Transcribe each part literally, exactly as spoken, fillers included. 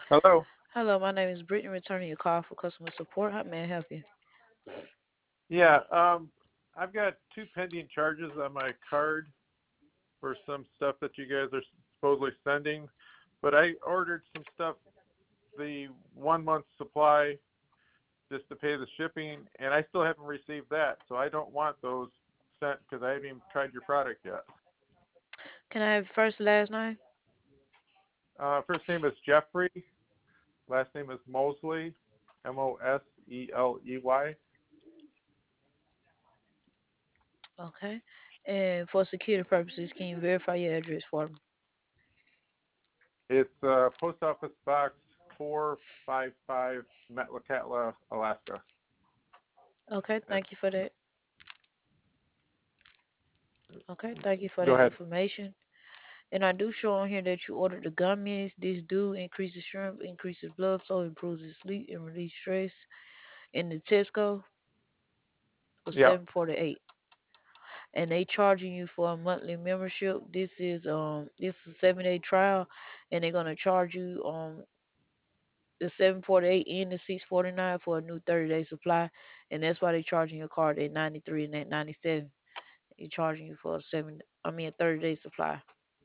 Hello. Hello, my name is Brittany, returning your call for customer support. How may I help you? Yeah, um, I've got two pending charges on my card for some stuff that you guys are supposedly sending, but I ordered some stuff, the one month supply, just to pay the shipping, and I still haven't received that. So I don't want those sent because I haven't even tried your product yet. Can I have your first and last name? Uh, first name is Jeffrey. Last name is Mosley. M O S E L E Y. Okay. And for security purposes, can you verify your address for me? It's uh, Post Office Box four five five, Metlakatla, Alaska. Okay, Uh, thank you for that. Okay, thank you for Go that ahead. information. And I do show on here that you ordered the gummies. This do increases shrimp, increases blood flow, improves your sleep, and release stress. In the Tesco for Yeah. seven forty eight. And they charging you for a monthly membership. This is um this is a seven day trial, and they're gonna charge you um the seven forty eight and the six forty nine for a new thirty day supply, and that's why they're charging your card at ninety three and at ninety seven. They're charging you for a seven, I mean a thirty day supply.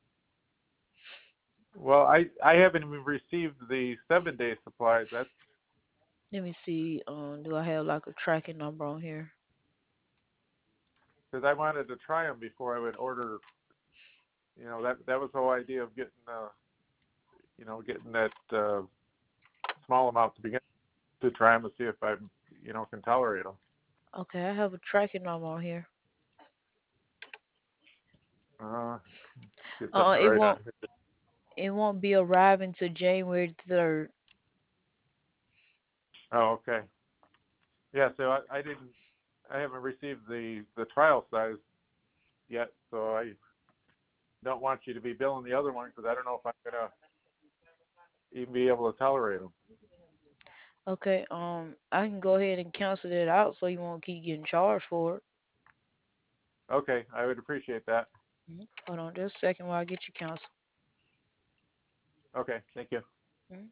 Well, I I haven't even received the seven day supplies. That's Let me see. Um, do I have like a tracking number on here? because I wanted to try them before I would order. You know, that that was the whole idea of getting uh you know getting that uh, small amount to begin to try them to see if I you know can tolerate them. Okay, I have a tracking number on here. Uh, get Uh, something to it write on won't here. it won't be arriving till January third. Oh, okay. Yeah. So I, I didn't. I haven't received the the trial size yet, so I don't want you to be billing the other one because I don't know if I'm gonna even be able to tolerate them. Okay, um, I can go ahead and cancel that out so you won't keep getting charged for it. Okay, I would appreciate that. Mhm. Hold on just a second while I get you canceled. Okay, thank you. Mhm.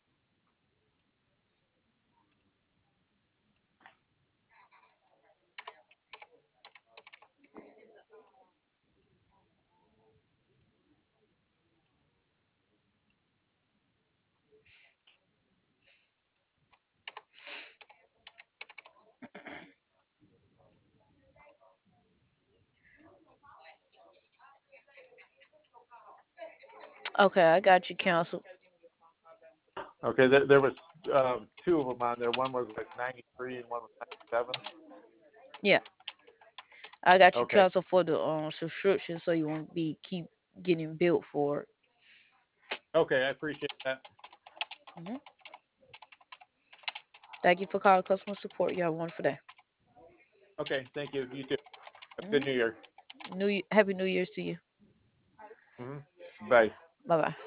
Okay, I got you canceled. Okay, there, there was um, two of them on there. One was like ninety-three and one was ninety-seven. Yeah, I got you Okay, canceled for the um subscription so you won't be keep getting billed for it. okay, I appreciate that. Hmm. Thank you for calling customer support. You have a wonderful day. Okay, thank you. You too. Have a good New Hmm. Year. New Happy New Year's to you. Hmm. Bye. Bye bye.